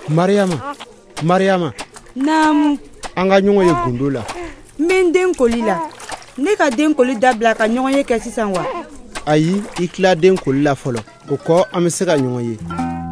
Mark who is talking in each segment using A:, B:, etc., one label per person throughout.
A: Mariama.
B: Namu.
A: An ka ɲɔgɔn ye gundo la.
B: N bɛ n den koli la. Ne ka den koli dabila ka ɲɔgɔn ye kɛ sisan wa?
A: Ayi, I tila den koli la fɔlɔ. O kɔ an bɛ se ka ɲɔgɔn ye.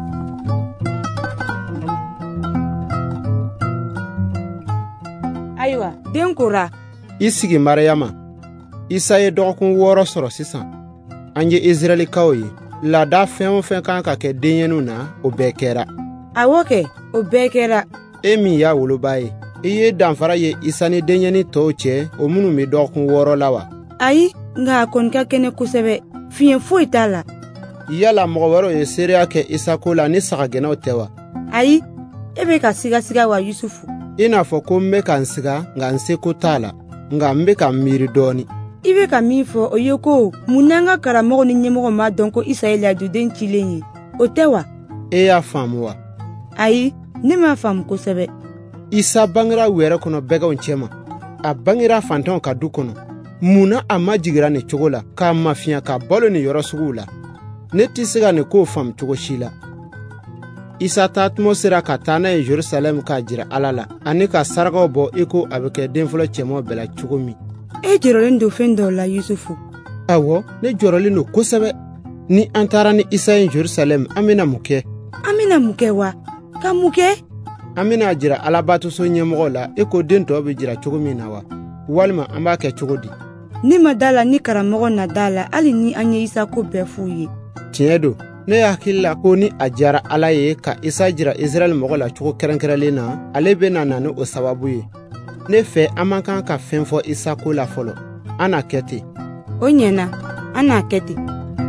B: Ayiwa, den kora.
A: I sigi Mariama. Isa ye dɔgɔkun 6 sɔrɔ sisan. An ye Israɛlikaw ye. Laada fɛn o fɛn kan ka kɛ denyɛninw na, o bɛɛ kɛra.
B: Awɔ kɛ, o bɛɛ kɛra.
A: E min y'a woloba ye, I ye danfara ye Isa ni denyɛni tɔw cɛ, o minnu bɛ dɔgɔkun 6 la wa?
B: Ayi, nka a kɔni ka kɛnɛ kosɛbɛ. Fiɲɛ foyi t'a la.
A: Yala mɔgɔ wɛrɛw ye seereya kɛ Isa ko la ni sagagɛnɛw tɛ wa?
B: Ayi, e bɛ ka sigasiga wa Yusufu?
A: I n'a fɔ ko n bɛ ka n siga nka n seko t'a la, nka n bɛ ka n miiri dɔɔni.
B: I bɛ ka min fɔ o ye ko mun n'an ka karamɔgɔ ni ɲɛmɔgɔ ma dɔn ko Isa ye laduden cilen ye, o tɛ wa?
A: E y'a faamu wa?
B: Ayi, ne m'a faamu kosɛbɛ.
A: Isa bangera wɛrɛ kɔnɔ bɛgɛw cɛma. A bangera fantanw ka du kɔnɔ. Munna a ma jigira nin cogo la k'a mafiya ka balo nin yɔrɔ suguw la? Ne tɛ se ka nin ko faamu cogo si la. Isa taatuma sera ka taa n'a ye Jerusalem k'a jira Ala la, ani ka sarakaw bɔ i ko a bɛ kɛ denfɔlɔ cɛmanw bɛɛ la cogo min.
B: E jɔrɔlen don fɛn dɔw la Yusufu.
A: Awɔ, ne jɔrɔlen don kosɛbɛ. Ni an taara ni Isa ye Jerusalem, an bɛna mun kɛ?
B: An bɛna mun kɛ wa? Ka mun kɛ?
A: An bɛna jira Alabatoso ɲɛmɔgɔw la e ko den tɔw bɛ jira cogo min na wa? Walima an b'a kɛ cogo di?
B: Ne ma da la ni karamɔgɔ na da la hali ni an ye Isa ko bɛɛ f'u ye.
A: Tiɲɛ don, ne hakili la ko ni a diyara Ala ye ka Isa jira Israɛl mɔgɔ la cogo kɛrɛnkɛrɛnlen na, ale bɛna na ni o sababu ye. Ne fɛ an man kan ka fɛn fɔ Isa ko la fɔlɔ. An n'a kɛ ten.
B: O ɲɛna, an n'a kɛ ten.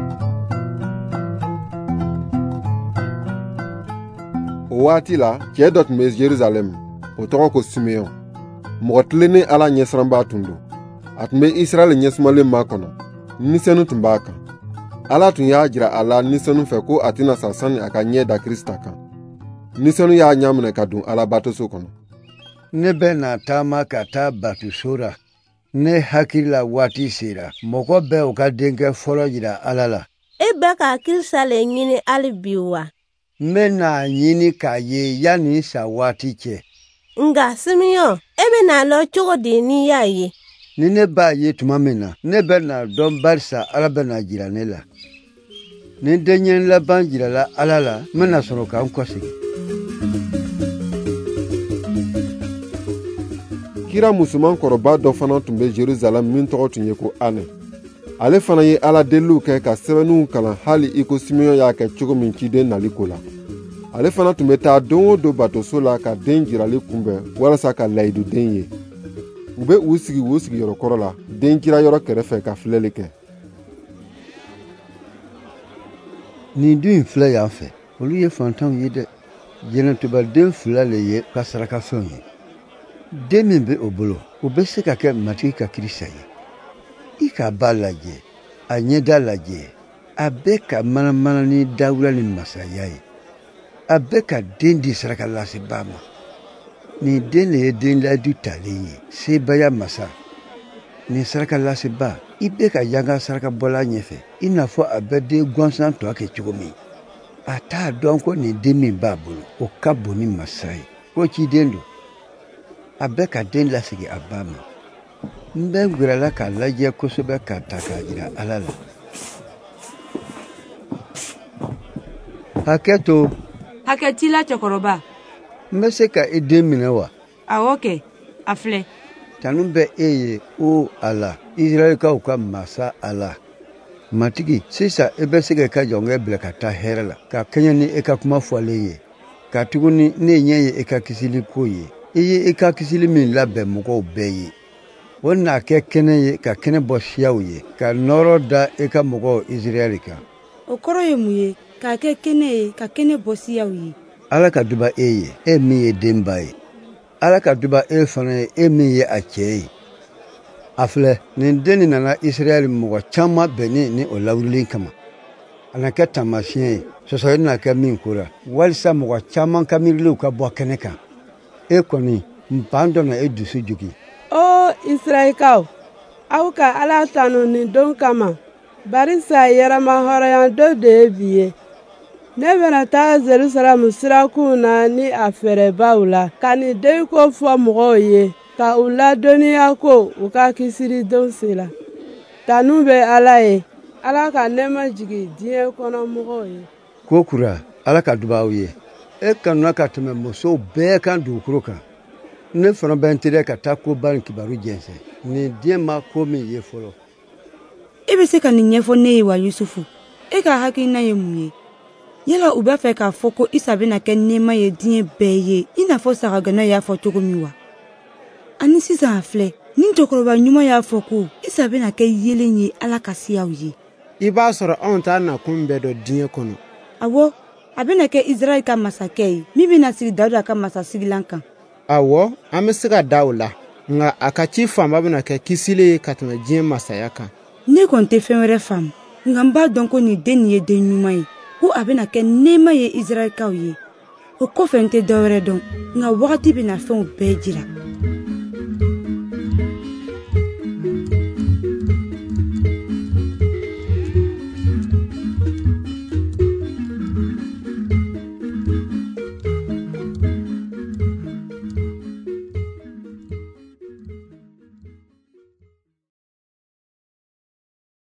C: O waati la, cɛ dɔ tun bɛ Jerusalem, o tɔgɔ ko Simeon. Mɔgɔ tilennen Ala ɲɛsiranba tun don. A tun bɛ Israɛl ɲɛsumalen makɔnɔ. Nisɛnu tun b'a kan. Ala tun y'a jira a la nisɛnu fɛ ko a tɛna sa sani a ka ɲɛ da Kirista kan. Nisɛnu y'a ɲaminɛ ka don Alabatoso kɔnɔ.
D: Ne bɛ na taama ka taa batoso la. Ne hakili la waati sera. Mɔgɔ bɛ u ka denkɛ fɔlɔ jira Ala la.
E: E bɛ ka Kirista le ɲini hali bi wa?
D: N bɛ n'a ɲini k'a ye yanni sa waati cɛ.
E: Nka Simeon, e bɛ n'a lɔ cogo di n'i y'a ye?
D: Ni ne b'a ye tuma min na, ne bɛ n'a dɔn barisa Ala bɛ na jira ne la. Ni denkɛ laban jirala Ala la, n bɛna sɔrɔ k'an kɔsegin.
C: Kira musoman kɔrɔba dɔ fana tun bɛ Jerusalem min tɔgɔ tun ye ko Anne. Ale fana ye Ala deliw kɛ ka sɛbɛnniw kalan hali i ko Simeon y'a kɛ cogo min ciden nali ko la. Ale fana tun bɛ taa don o don batoso la ka den jirali kunbɛn walasa ka layidu den ye. U bɛ u sigiyɔrɔ kɔrɔ la den kira yɔrɔ kɛrɛfɛ ka filɛli kɛ.
D: Nin dun in filɛ yan fɛ, olu ye fantanw ye dɛ. Jɛnɛtubaden 2 le ye ka sarakafɛnw ye. Den min bɛ o bolo, o bɛ se ka kɛ matigi ka Kirista ye. I k'a ba lajɛ, a ɲɛda lajɛ, a bɛ ka manamana ni Dawuda ni masaya ye. A bɛ ka den di saraka laseba ma. Nin den de ye den ladu talen ye, sebaya masa. Nin saraka laseba, I bɛ ka yanga saraka bɔla ɲɛfɛ, I n'a fɔ a bɛ den gansan tɔ kɛ cogo min. A t'a dɔn ko nin den min b'a bolo, o ka bon ni masa ye. Ko ciden don. A bɛ ka den lasigi a ba ma. N bɛ gwirala k'a lajɛ kosɛbɛ k'a ta k'a jira Ala la. Hakɛ to.
B: Hakɛ t'i la cɛkɔrɔba.
D: N bɛ se ka I den minɛ wa?
B: Awɔ kɛ, a filɛ.
D: Tanu bɛ e ye, o Ala, Israɛlikaw ka masa Ala. Matigi, sisan e bɛ se ka ka jɔnkɛ bila ka taa hɛrɛ la, ka kɛɲɛ ni e ka kuma fɔlen ye, ka tuguni ne ɲɛ ye e ka kisili ko ye. I ye e ka kisili min labɛn mɔgɔw bɛɛ ye. O n'a kɛ kɛnɛ ye ka kɛnɛ bɔ siyaw ye, ka nɔrɔ da e ka mɔgɔw Israɛl kan.
B: O kɔrɔ ye mun ye? K'a kɛ kɛnɛ ye, ka kɛnɛ bɔ siyaw ye.
D: Ala ka duba e ye, e min ye denba ye. Ala ka duba e fana ye, e min ye a cɛ ye. A filɛ, nin den nin nana Israɛl mɔgɔ caman bɛnnen ni o lawulilen kama. A na kɛ taamasiyɛn ye, sɔsɔli na kɛ min ko la, walisa mɔgɔ caman ka miiriliw ka bɔ kɛnɛ kan. E kɔni, n pan dɔ na e dusu jogi.
F: O Israɛlikaw, aw ka Ala tanu nin don kama, barisa yɛrɛma hɔrɔnya dɔ de ye bi ye. ne bena taa Jerusalem sirakun na ni a fɛrɛbaw la ka ni den ko fɔ mɔgɔw ye ka u ladɔnniya ko u ka kisiridenw sera tanu bɛ Ala ye Ala ka nɛɛma jigi diɲɛ kɔnɔ mɔgɔw ye
D: ko kura Ala ka dubaw ye e kanuna ka tɛmɛ musow bɛɛ kan dugukolo kan ne fana bɛ n teliya ka taa koba ni kibaru jɛnsɛn ni diɲɛ ma ko min ye fɔlɔ
B: e bɛ se ka nin ɲɛfɔ ne ye wa Yusufu e ka hakilina ye mun ye yala u b'a fɛ k'a fɔ ko Isa bɛna kɛ nɛɛma ye diɲɛ bɛɛ ye i n'a fɔ sagagɛnɛ y'a fɔ cogo min wa ani sisan a filɛ nin cɛkɔrɔba ɲuman y'a fɔ ko Isa bɛna kɛ yelen ye Ala ka siyaw ye
A: i b'a sɔrɔ anw t'a nakun bɛɛ dɔn diɲɛ kɔnɔ
B: awɔ a bɛna kɛ Israɛl ka masakɛ ye min bɛna sigi Dawuda ka masasigilan kan
A: awɔ an bɛ se ka da o la nka a ka ci fanba bɛna kɛ kisile ye ka tɛmɛ diɲɛ masaya kan
B: ne kɔni tɛ fɛn wɛrɛ faamu nka n b'a dɔn ko nin den nin ye den ɲuman ye ko a bɛna kɛ nɛɛma ye Israɛlikaw ye o kɔfɛ n tɛ dɔwɛrɛ dɔn nka wagati bɛna fɛnw bɛɛ jira